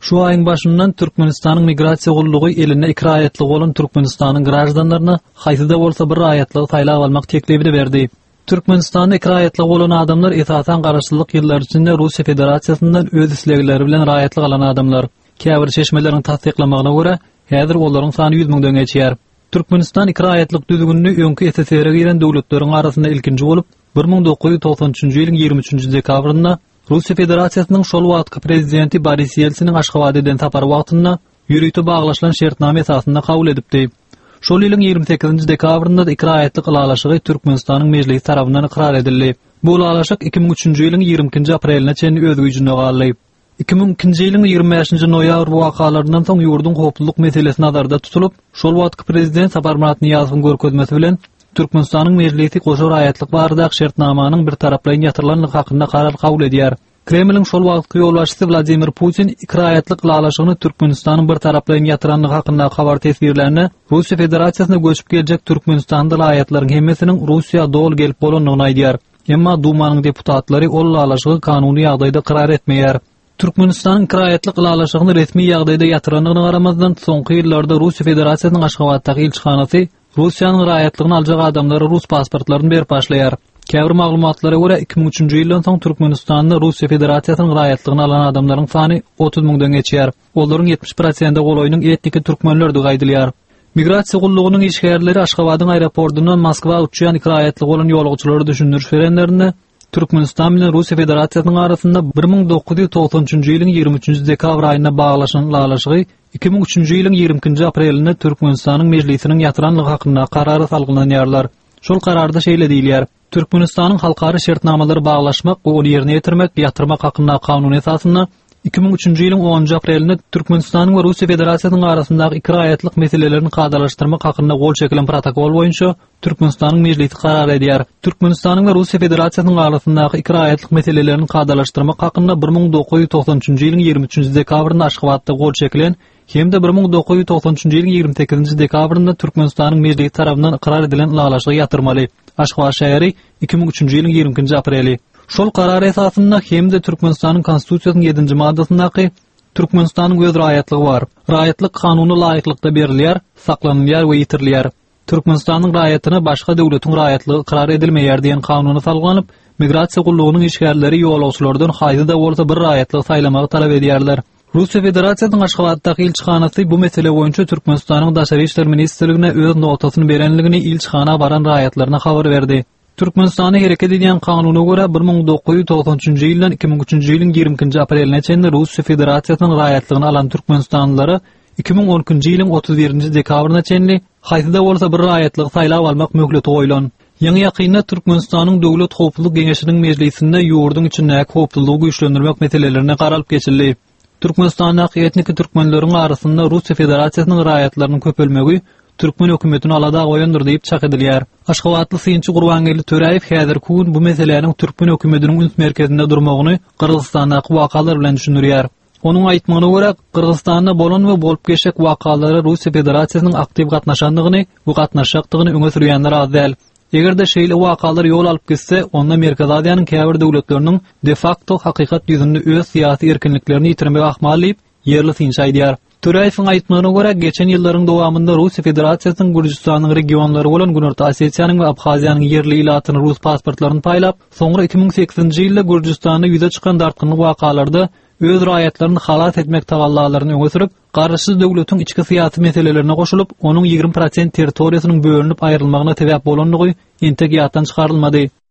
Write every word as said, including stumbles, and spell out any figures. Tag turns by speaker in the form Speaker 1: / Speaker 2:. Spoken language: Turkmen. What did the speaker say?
Speaker 1: Şu ayın başından Türkmenistanyň migrasiýa gullugy eline iki ayetlik bolan Türkmenistanyň garajdandlaryna haýsyda bolsa bir ayetlik taýlap almak teklibini berdi. Türkmenistanyň iki ayetlik bolan adamlar etatan garaşsyzlyk ýyllar içinde Russiýa Federasiýasyndan öz islegleri bilen ayetlik alan adamlar. Käbir çeşmelerini tasdiklamagyna görä, häzir olaryň sany yüz miňden geçýär. Türkmenistan iki ayetlik düzgünlüğü öňkü S S R giren döwletleriň arasynda ilkinji bolup, bir ming dokuz yüz toksan üçinji ýylyň ýigirmi üçinji dekabrynda Russiýa Federasiýasynyň şol wagtky prezidenti Boris Yeltsiniň Aşgabatdan tapar wagtynda ýürüýte baglaşylan şertname esasynda kabul edipdi. Şol ýylyň ýigirmi sekizinji dekabrynda iki ayetlik ulalaşygy Türkmenistanyň mejlisi tarapyndan ikrar edildi. Bu ulalaşyk iki ming üçinji ýylyň ýigirmi ikinji apreline çenli öz güýjüne galdy. iki ming ikinji ýylyň ýigirmi beşinji noýabr wakalaryndan soň ýurdun howpsuzlyk meselesi nazarda tutulup, şol wagtky prezident Saparmurat Niýazowyň görkezmesi bilen Türkmenistanyň mejlisi goşar ayetlik barada şertnamanyň bir taraplaryň ýatyrylanlygy hakynda karar kabul edýär. Kremliň şol wagtky ýolbaşçysy Vladimir Putin iki ayetlik ulalaşygyny Türkmenistanyň bir taraplaryň ýatyranlygy hakynda habar tesbirlerini Russiýa Federasiýasyna göçüp geljek Türkmenistanyň aýetlaryň hemmesiniň Russiýa dol gelip bolanlygyny aýdýar. Emma Dumanyň deputatlary ol ulalaşygy kanuny ýagdaýda karar etmeýär. Türkmenistanyň ayetlik ulalaşygyny resmi ýagdaýda ýatyranlygyna garamazdan soňky ýyllarda Russiýa Federasiýasynyň Aşgabatdaky elçixanasy Russiýanyň aýetligini aljak adamlara Rus pasportlaryny berip başlaýar. Käbir maglumatlara görä iki ming üçinji ýyldan soň Türkmenistanda Russiýa Federasiýasynyň aýetligini alan adamlaryň sany otuz miňden geçýär. Olaryň ýetmiş prosenti goloýynyň etniki türkmenlerdi gaýdylýar. Migrasiýa gullugynyň işgärleri Aşgabatyň aeroportundan Moskwa uçýan iki aýetlik bolan ýolgujylary düşündürüş berenlerinde Türkmenistan bilen Russiýa Federasiýasynyň arasynda bir ming dokuz yüz toksan üçinji ýylyň ýigirmi üçinji dekabr aýyna baglaşan ulalaşygy iki ming üçinji ýylyň ýigirmi ikinji aprelinde Türkmenistanyň mejlisiniň ýatyranlygy hakynda karary salgynanýarlar. Şol kararda şeýle diýilýär: Türkmenistanyň halkary şertnamalary baglaşmak we ony ýerine ýetirmek ýatyrmak hakynda kanun esasynda iki ming üçinji ýylyň onunji aprelinde Türkmenistanyň we Russiýa Federasiýasynyň arasyndaky iki ayetlik meselelerini gadalaşdyrmak hakynda gol çekilen protokol boýunça Türkmenistanyň mejlisi karar edýär. Türkmenistanyň we Russiýa Federasiýasynyň arasyndaky iki ayetlik meselelerini gadalaşdyrmak hakynda bir ming dokuz yüz toksan üçinji ýylyň ýigirmi üçinji dekabrynda Aşgabatda gol çekilen hemde bir ming dokuz yüz toksan üçinji ýylyň ýigirmi sekizinji dekabrynda Türkmenistanyň mejlisi tarapyndan ikrar edilen ulalaşygy ýatyrmaly. Aşgabat şäheri iki ming üçinji ýylyň ýigirmi ikinji apreli. Şol karar esasynda hemde Türkmenistanyň konstitusiýasynyň ýedinji maddasyndaky Türkmenistanyň öz raýatligi bar. Raýatlyk kanuny laýyklykda berilýär, saklanýar we ýitirilýär. Türkmenistanyň raýatyna başga döwletiň raýatlygy ikrar edilmeýär diýen kanuny salganyp, migrasiýa gullugynyň işgärleri ýolagçylardan haýsyda bolsa bir raýatlyk saýlamagy talap edýärler. Russiýa Federasiýasynyň Aşgabatdaky elçixanasy bu mesele boýunça Türkmenistanyň daşary işler ministrligine öz notasyny berenligini elçixana baran raýatlaryna habar berdi. Türkmenistany hereket edýän kanuny görä bir ming dokuz yüz toksan üçinji ýyldan iki ming üçinji ýylyň ýigirmi ikinji apreline çenli Russiýa Federasiýasynyň raýatlygyny alan Türkmenistanlylary iki ming on ikinji ýylyň otuz birinji dekabryna çenli haýsyda bolsa bir raýatlyk saýlap almak möhleti goýulan. Ýa-ni ýakynda Türkmenistanyň Döwlet Howpsuzlyk Geňeşiniň mejlisinde ýurdun içindäki howpsuzlygy güýçlendirmek meselelerini garalyp geçildi. Türkmenistanyň etnik türkmenleriň arasynda Russiýa Federasiýasynyň raýatlarynyň köpelmegi Türkmen hökümetini alada goýandyr diýip çak edilýär. Aşgabatly Synçy Gurbangeli Töräýew häzir kun bu meseleleň Türkmen hökümetiniň üns merkezinde durmagyny Kyrgyzstandaky wakalar bilen düşünürýär. Onuň aýtmagyna görä, Kyrgyzstanda bolan we bolup geçek wakalary Russiýa Federasiýasynyň aktyw gatnaşandygyny we gatnaşjakdygyny öňe sürýänler az däl. Eger de şeýle wakalar ýol alyp gitse, onda Merkez Aziýanyň käbir döwletleriniň de facto hakykat ýüzünde öz syýasy erkinliklerini ýitirmek ahmal diýip ýerli Synçy aýdýar. Töräýewiň aýtmagyna görä, geçen ýyllaryň dowamında Russiýa Federasiýasynyň Gürjistanyň regionlary bolan Günürti Osetiýanyň we Abhaziýanyň ýerli ilatyny Rus pasportlaryny paýlap, soňra iki ming sekizinji ýylda Gürjistanyň ýüze çykan dartgynly wakalarda öz raýatlaryny halat etmek tagallalaryny öňe sürüp, garaşsyz döwletiň içki syýasy meselelerine goşulyp, onuň ýigirmi prosent territoriýasynyň bölünip aýrylmagyna sebäp bolanlygy entek ýatdan çykarylmady.